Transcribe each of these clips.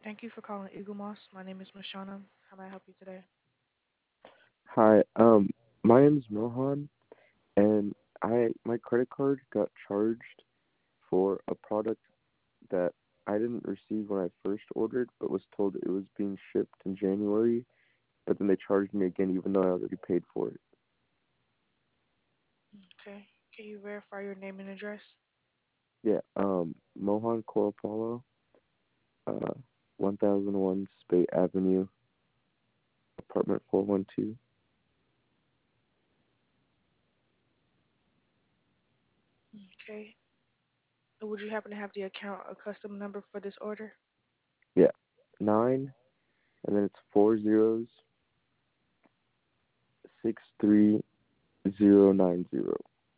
Thank you for calling Eagle Moss. My name is Mashana. How may I help you today? Hi, my name is Mohan, and my credit card got charged for a product that I didn't receive when I first ordered, but was told it was being shipped in January, but then they charged me again even though I already paid for it. Okay. Can you verify your name and address? Yeah, Mohan Korapalo, uh, 1001 Spate Avenue, apartment 412. Okay. Would you happen to have the account or custom number for this order? Yeah, 9, and then it's 4 zeros, 63090.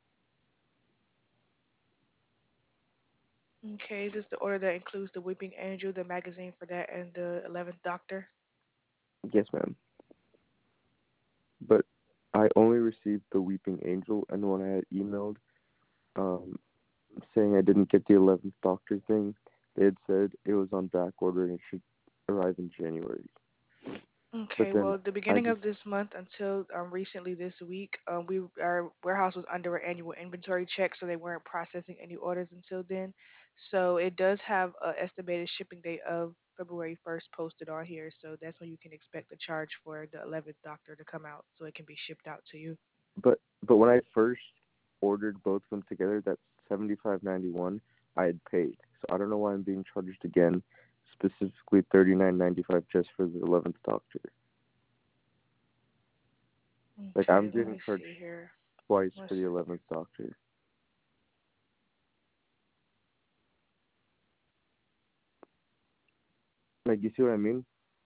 Okay. Is this the order that includes the Weeping Angel, the magazine for that, and the 11th Doctor? Yes, ma'am. But I only received the Weeping Angel, and when I had emailed um, saying I didn't get the 11th Doctor thing, they had said it was on back order and it should arrive in January. But Okay, then well, the I beginning just, of this month until recently this week, our warehouse was under an annual inventory check, so they weren't processing any orders until then. So it does have an estimated shipping date of February 1st posted on here, so that's when you can expect the charge for the 11th Doctor to come out, so it can be shipped out to you. but when I first ordered both of them together, that's 75.91. I had paid, so I don't know why I'm being charged again, specifically 39.95 just for the 11th Doctor. Like Okay, I'm let getting me charged see here. twice One for the second. 11th Doctor. Like you see what I mean?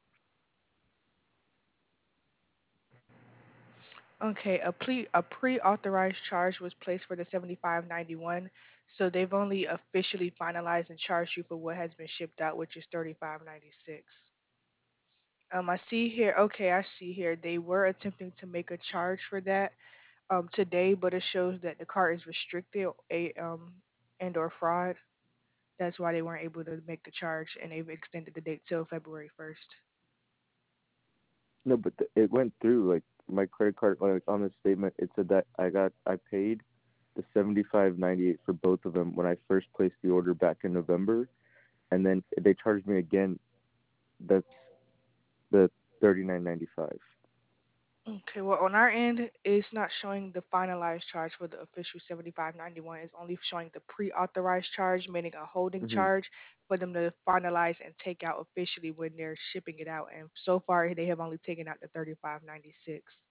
Okay, a pre-authorized charge was placed for the 75.91, so they've only officially finalized and charged you for what has been shipped out, which is 35.96. I see here. Okay, I see here. They were attempting to make a charge for that today, but it shows that the card is restricted and or fraud. That's why they weren't able to make the charge, and they've extended the date till February 1st. No, but it went through. Like my credit card, like on the statement, it said that I paid the 75.98 for both of them when I first placed the order back in November, and then they charged me again. That's the 39.95. Okay, well, on our end, it's not showing the finalized charge for the official 75.91. It's only showing the pre-authorized charge, meaning a holding Hmm. charge for them to finalize and take out officially when they're shipping it out. And so far, they have only taken out the 35.96.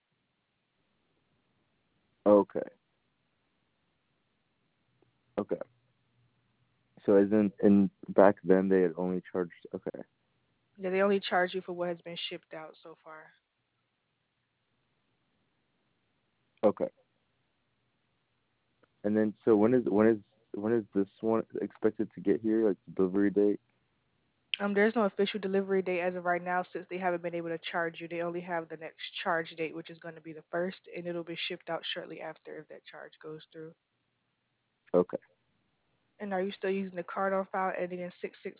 Okay, okay. So as in back then they had only charged. Okay, Yeah, they only charge you for what has been shipped out so far. okay. And then so when is this one expected to get here? Like the delivery date? There's no official delivery date as of right now since they haven't been able to charge you. They only have the next charge date, which is going to be the first, and it'll be shipped out shortly after if that charge goes through. Okay. And are you still using the card on file ending in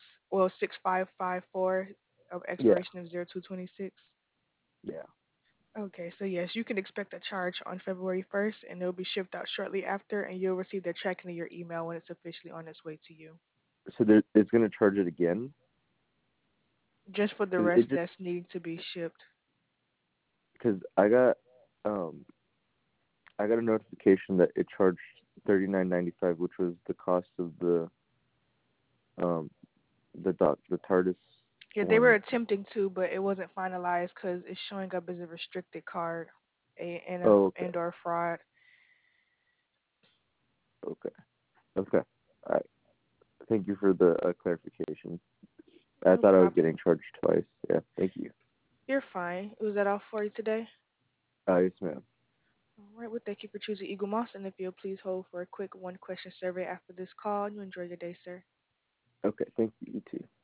6554 of Yeah. expiration of 0226? Yeah. Okay, so yes, you can expect a charge on February 1st, and it'll be shipped out shortly after, and you'll receive the tracking of your email when it's officially on its way to you. So it's gonna charge it again Just for the because it rest just that's needing to be shipped. because um I got a notification that it charged 39.95, which was the cost of um the TARDIS Yeah, they were one. attempting to, but it wasn't finalized because it's showing up as a restricted card Oh, okay, and or fraud. okay, okay. All right. Thank you for the clarification. I No thought I was problem. getting charged twice. Yeah. Thank you. You're fine. Was that all for you today? Yes, ma'am. All right, well, thank you for choosing Eagle Moss, and if you'll please hold for a quick one question survey after this call, you enjoy your day, sir. Okay. Thank you. You too.